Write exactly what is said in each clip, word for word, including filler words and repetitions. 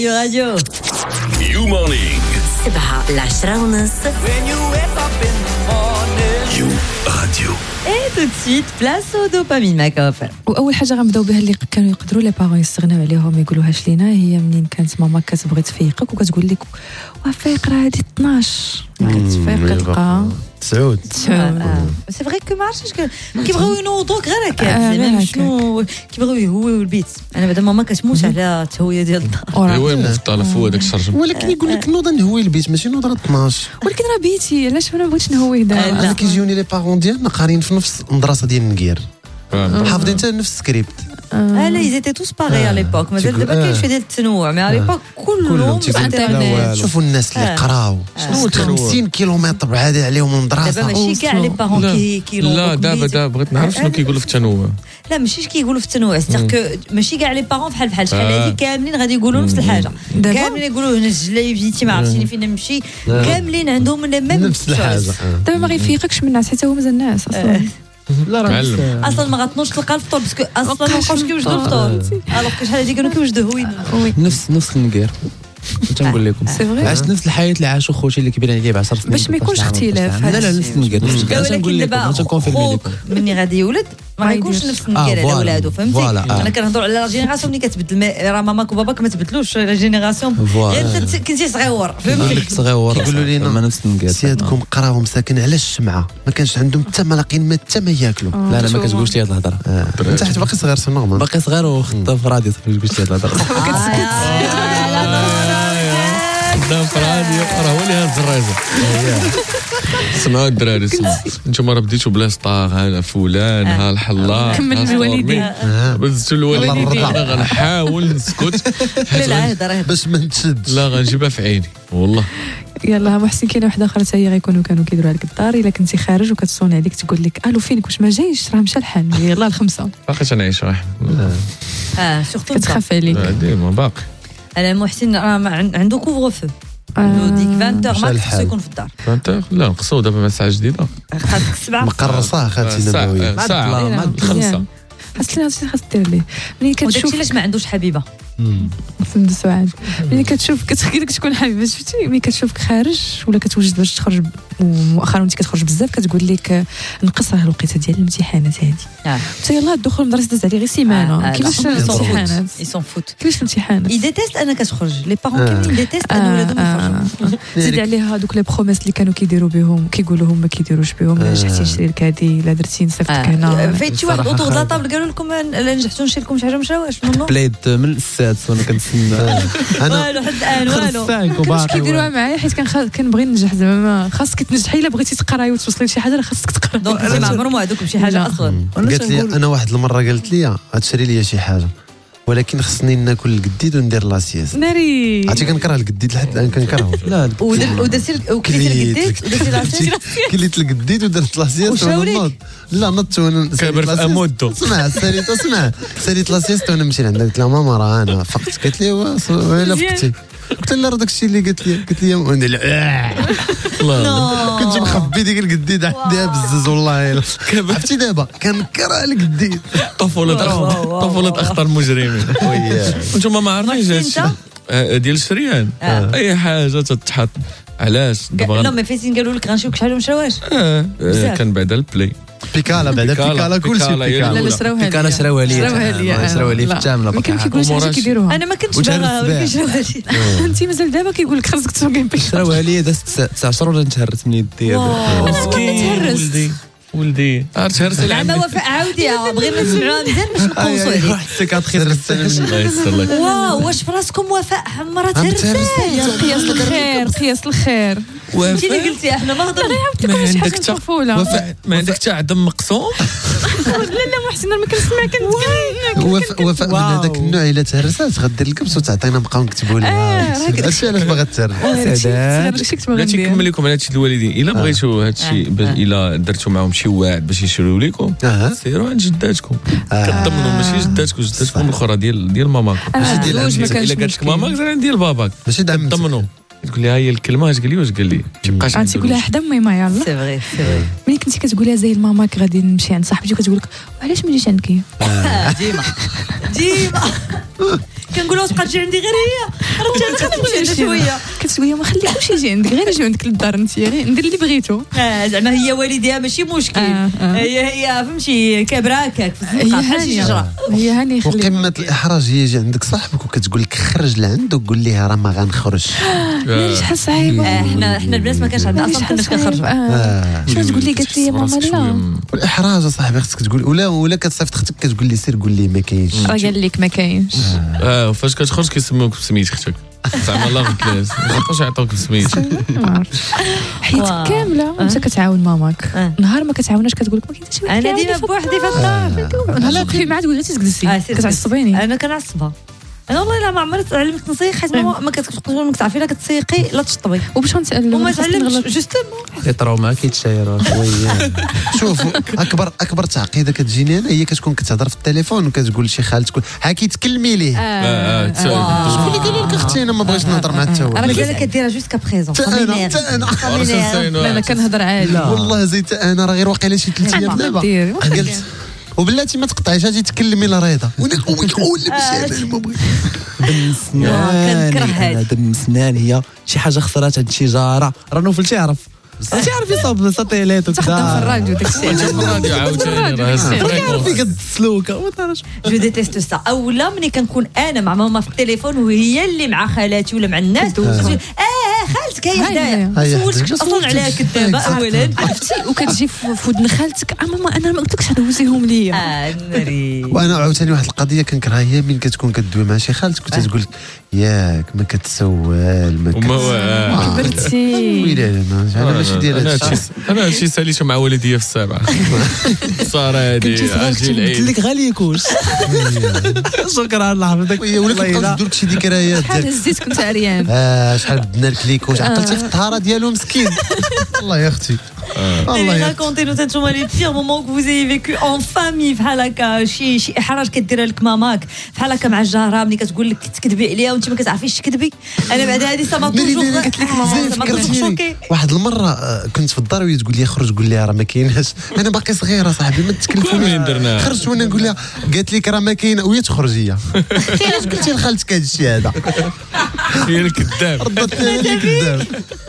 يو راديو يو مورنينغ سبعة العشرة ونص يو راديو. اي تو سويت بلاصو دوبامين مع كوافر. واول حاجه غنبداو بها اللي كانوا يقدروا لي بارون يستغناو عليها وما يقولوهاش لينا هي منين كانت ماما كتبغي تفيقك وكتقول لك وفيق راه هادي اثناش كتفيق كتبقى تسعود سي فري كو ما عرفتش كيبغيو ينوضوك غير هكا زعما شنو كيبغيو يهويو البيت. انا بعدا ماما كتموت على التهويه ديال الدار. ايوا المفترض هو داك الشرجم، ولكن يقول لك نوض نهوي البيت ماشي نوض راه اثناش. ولكن راه بيتي علاش انا بغيتش نهويه دابا. انا كيجيوني لي بارون ديالنا قارين في نفس المدرسه ديال نكير حافظين حتى نفس السكريبت. اه لا ils étaient tous pareils à l'époque. مازال دابا كاين شويه ديال التنوع مي على ليبوك كلهم انترنت. شوفوا الناس اللي قراو شنو خمسين كيلومتر بعاد عليهم من دابا المدرسه. ماشي كاع لي بارون كي كيلو لا دابا دابا بغيت نعرف شنو كيقولوا في التنوع. لا ماشي كيقولوا في التنوع ستار كو ماشي كاع لي بارون بحال بحال شحال هادي كاملين غادي يقولوا نفس الحاجه. كاملين يقولوا هنا الجلايفيتي ما عرفتيني فين نمشي كاملين عندهم نفس الحاجه. دابا ما غيفيقكش من الناس حتى هو مازال الناس اصلا. لا راه اصلا ما غتنوضش تلقى الفطور باسكو اصلا ما بقاوش كيوجدوا الفطور الوغ كو شحال هادي كانوا كيوجدوا هوين نفس نفس النكير تنقول لكم عشت نفس الحياه اللي عاشوا خوتي اللي كبيرين عليا ب عشر سنين باش ما يكونش اختلاف. لا لا نفس النكير ولكن دابا خوك مني غادي يولد ما غيكونش نفس النكير على ولادو فهمتي. انا كنهضر على لا جينيراسيون اللي كتبدل راه ماماك وباباك ما تبدلوش لا جينيراسيون غير انت كنتي صغيور فهمتي صغيور يقولوا لينا ما نفس النكير سيادكم قراو مساكن على الشمعه ما كانش عندهم حتى ما لاقين ما حتى ما ياكلوا. لا لا ما كتقولش لي هاد الهضره انت حيت باقي صغير سي نورمال باقي صغير وخطاب في راديو ما كتقولش لي هاد الهضره خدام في راديو راه هو اللي هاز الريزه. سمعوا الدراري سمعوا نتوما راه بديتوا بلا سطاغ ها فلان ها الحلاق كمل الوالدين بدزتوا الوالدين انا غنحاول نسكت باش ما نتشدش. لا غنجيبها في عيني والله. يلا محسن كاينه وحده اخرى حتى هي غيكونوا كانوا كيديروها لك الدار الا كنتي خارج وكتصوني عليك تقول لك الو فينك واش ما جايش راه مشى الحال يلا الخمسه باقي تنعيش راه اه سورتو كتخاف عليك. ديما باقي انا محسن عنده كوفر فو ديك عشرين ما خصو يكون في الدار. عشرين لا نقصوا دابا مع ساعه جديده خاصك سبعه مقرصه خالتي نبويه ساعه مع خمسه حس لي هادشي خاص دير ليه ملي كتشوف. وداكشي علاش ما عندوش حبيبه فهمت سعاد ملي كتشوف كتخيلك شكون حبيبه شفتي ملي كتشوفك خارج ولا كتوجد باش تخرج ومؤخرا انت كتخرج بزاف كتقول لك نقص راه الوقيته ديال الامتحانات هذه حتى يلاه الدخول للمدرسه داز عليه غير سيمانه كيفاش الامتحانات يسون فوت كيفاش الامتحانات يديتيست انا كتخرج لي بارون كاملين ديتيست انا ولادهم يخرجوا. زيد عليها دوك لي بروميس اللي كانوا كيديروا بهم كيقولوا هم ما كيديروش بهم لا نجحتي نشري لك هادي لا درتي نصيفطك هنا فايت شي واحد اوتور لا طابل قالوا لكم لا نجحتوا نشري لكم شي حاجه مشاواش نو بلايد من السادس وانا كنتسنى والو حتى الان والو كيفاش كيديروها معايا حيت كنبغي ننجح زعما خاصك تنجحي الا بغيتي تقراي وتوصلي لشي حاجه راه خاصك تقرا. دونك ما عمرهم وعدوكم بشي حاجه اصلا. قالت لي انا واحد المره قالت لي غتشري لي شي حاجه ولكن خصني ناكل القديد وندير لاسياس ناري عرفتي كنكره القديد لحد الان كنكرهه. لا ودرتي وكليتي القديد ودرتي لاسيس كليت القديد ودرت لاسيس ونوض لا نضت وانا كبر في امودو اسمع ساليت اسمع ساليت لاسيس وانا نمشي لعندها قلت لها ماما راه انا فقت قالت لي ولا فقتي قلت لها راه داك الشيء اللي قالت لي قالت لي والله كنت مخبي ديك القديد عندها بزز والله عرفتي دابا كنكره القديد. طفوله طفوله اخطر المجرمين. وانتم ما عرفتيش هادشي ديال الشريان اي حاجه تتحط علاش دابا لا ما فايتين قالوا لك غنشوفك شحال ومشاواش اه كان بعدا البلاي بيكالا بعدا بيكالا كلشي لا لا شراوها لي بيكالا شراوها لي شراوها لي في التامله ما كيقولوش علاش كيديروها. انا ما كنتش باغا ولكن شراوها لي انت مازال دابا كيقول لك خاصك تسوقي شراوها لي دازت تسعة ولا نتهرت من يدي مسكين ولدي ولدي تهرس زعما وفاء عاودي بغينا نسمعوها مزيان باش نقوصوا عليك. واحد السيكاتريس الله يسر لك. واو واش في راسكم وفاء عمرها تهرست قياس الخير قياس الخير انت اللي قلتي احنا ما هضرنا ما عندك حتى وفاء ما عندك حتى عدم مقسوم. لا لا محسن ما كنسمع كنت وفاء من هذاك النوع الا تهرسات غدير الكبس وتعطينا نبقاو نكتبوا لها هادشي علاش باغا تهرس. بلاتي نكمل لكم على هادشي الوالدين الا بغيتوا هادشي الا درتوا معاهم شي واعد باش يشريو لكم سيروا عند جداتكم كتضمنوا ماشي جداتكم جداتكم الاخرى ديال ديال ماماكم ماشي ديال الا قالت لك ماماك زعما ديال باباك ماشي كتضمنوا تقول لها هي الكلمه اش قال لي واش قال لي تبقاش عاد تقول لها حدا ماما يلاه سي فري سي فري ملي كنتي كتقولها زي ماماك غادي نمشي عند صاحبتي وكتقول لك وعلاش ما جيتش عندك ديما ديما كنقولوا تبقى تجي عندي غير هي راه انا كنمشي شويه كتقول لي ما خليكوش يجي عندك غير يجي عندك للدار انت غير ندير اللي بغيتو اه زعما هي والديها ماشي مشكل آه آه. هي هي فهمتي كابره هكاك في الزنقه بحال شي شجره هي هاني وقمه الاحراج هي يجي عندك صاحبك وكتقول لك خرج لعنده وقول ليه راه ما غنخرج شحال صعيبه احنا احنا البنات ما كانش عندنا اصلا كناش كنخرجوا شنو تقول لي قالت لي ماما لا الاحراج صاحبي خصك تقول ولا ولا كتصيفط اختك كتقول لي سير قول لي ما كاينش راه قال لك ما كاينش اه فاش كتخرج كيسموك بسميت اختك زعما الله غلط ما يبقاوش يعطوك بسميت حياتك كامله وانت كتعاون ماماك نهار ما كتعاوناش كتقول لك ما كاينش انا ديما بوحدي في الدار نهار كيف ما عاد تقول غير تجلسي كتعصبيني انا كنعصبها انا والله لا ما عمرت علمت نصيح حيت ماما ما كتقول لك تعرفي لا كتسيقي لا تشطبي وباش نتعلم وما تعلمش جوستومون يطراو معاك كيتشاير شويه شوف اكبر اكبر تعقيده كتجيني انا هي كتكون كتهضر في التليفون وكتقول لشي خالتك ها كيتكلمي ليه اه شكون اللي قال لك اختي انا ما بغيتش نهضر مع حتى هو راه مازال كديرها جوست كبريزون انا انا انا كنهضر عادي والله زيت انا راه غير واقيلا شي ثلاث ايام دابا قلت وبلاتي ما تقطعيش اجي تكلمي لريضه ولا ماشي ما بغيت كنكره دم السنان هي شي حاجه خسرات عند شي جاره راه نوفل تيعرف تعرف يصوب ساتيليت وكذا تخدم في الراديو داكشي في الراديو عاوتاني راه كيعرف فيك السلوكه ما تعرفش جو ديتيست سا اولا ملي كنكون انا مع ماما في التليفون وهي اللي مع خالاتي ولا مع الناس اه خالتك هي حدايا سولتك اصلا عليها كذابه اولا عرفتي وكتجي في ودن خالتك اه ماما انا ما قلتلكش دوزيهم ليا اه ناري وانا عاوتاني واحد القضيه كنكرهها هي ملي كتكون كدوي مع شي خالتك وتتقول لك ياك ما كتسوال ما وما كبرتي ويلي انا ماشي ديال هادشي انا هادشي ساليته مع والديا في السابعه صار هادي قلت لك غاليكوش شكرا الله يحفظك ولا كنبقاو نديرو شي ذكريات شحال هزيت كنت عريان اه شحال بدنا الكليكوش عقلتي في الطهاره ديالو مسكين الله يا اختي الله راكونتي نو نتوما لي بيغ مومون كو فوزي فيكو اون فامي بحال هكا شي شي احراج كديرها لك ماماك بحال هكا مع الجاره ملي كتقول لك تكذبي عليها وانت ما كتعرفيش تكذبي انا بعد هذه سما توجور قلت لك ماما واحد المره كنت في الدار وهي تقول لي خرج قول لي راه ما كايناش انا باقي صغيره صاحبي ما تكلفوني درنا خرجت وانا نقول لها قالت لك راه ما كاينه وهي تخرج هي علاش قلتي لخالتك هذا الشيء هذا هي الكذاب ردت لي كذاب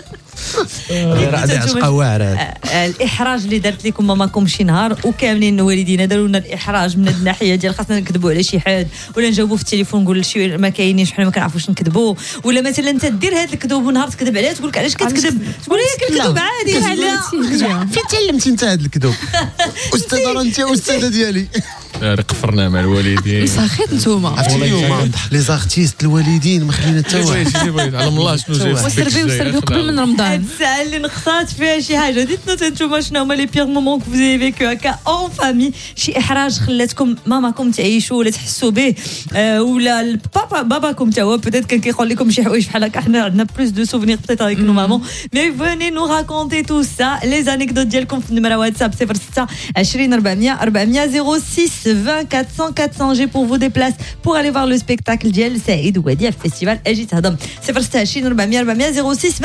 راه عشقه واعره الاحراج اللي دارت لكم ماماكم شي نهار وكاملين والدينا داروا لنا الاحراج من الناحيه ديال خاصنا نكذبوا على شي حد ولا نجاوبوا في التليفون نقول شي ما كاينينش حنا ما كنعرفوش نكذبوا ولا مثلا انت دير هذا الكذوب ونهار تكذب عليها تقول لك علاش كتكذب تقول لي كنكذب عادي فين تعلمتي انت هذا الكذوب استاذه انت استاذه ديالي قفرنا مع الوالدين صاخيت نتوما عرفتي اليوم لي زارتيست الوالدين ما خلينا حتى واحد على الله شنو جاي وسربي وسربي قبل من رمضان الساعه اللي نقصات فيها شي حاجه ديتنا نتوما شنو هما لي بيغ مومون كو فوزي فيكو هكا اون فامي شي احراج خلاتكم ماماكم تعيشوا ولا تحسوا به ولا بابا باباكم تا هو بيتيت كان كيقول لكم شي حوايج بحال هكا حنا عندنا بلوس دو سوفونير بيتيت افيك نو مامون مي فوني نو راكونتي تو سا لي انيكدوت ديالكم في النمره واتساب صفر ستة عشرين أربعمية أربعمية صفر ستة vingt quatre cents quatre cents j'ai pour vous des places pour aller voir le spectacle ديال سعيد ووديع في فيستيفال اجي تهضم صفر ستة عشرين أربعمية أربعمية صفر ستة